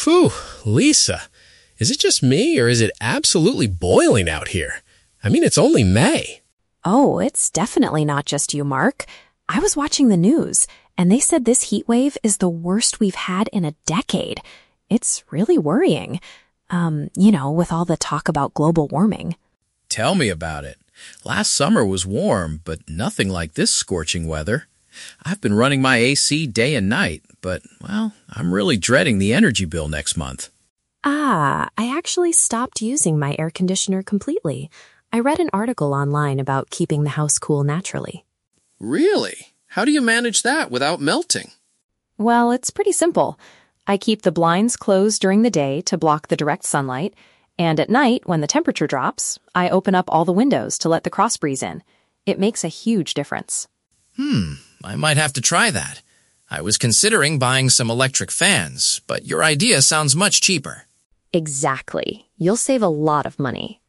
Phew, Lisa, is it just me or is it absolutely boiling out here? I mean, it's only May. Oh, it's definitely not just you, Mark. I was watching the news, and they said this heat wave is the worst we've had in a decade. It's really worrying. With all the talk about global warming. Tell me about it. Last summer was warm, but nothing like this scorching weather. I've been running my AC day and night, but, well, I'm really dreading the energy bill next month. I actually stopped using my air conditioner completely. I read an article online about keeping the house cool naturally. Really? How do you manage that without melting? Well, it's pretty simple. I keep the blinds closed during the day to block the direct sunlight, and at night, when the temperature drops, I open up all the windows to let the cross breeze in. It makes a huge difference. I might have to try that. I was considering buying some electric fans, but your idea sounds much cheaper. Exactly. You'll save a lot of money.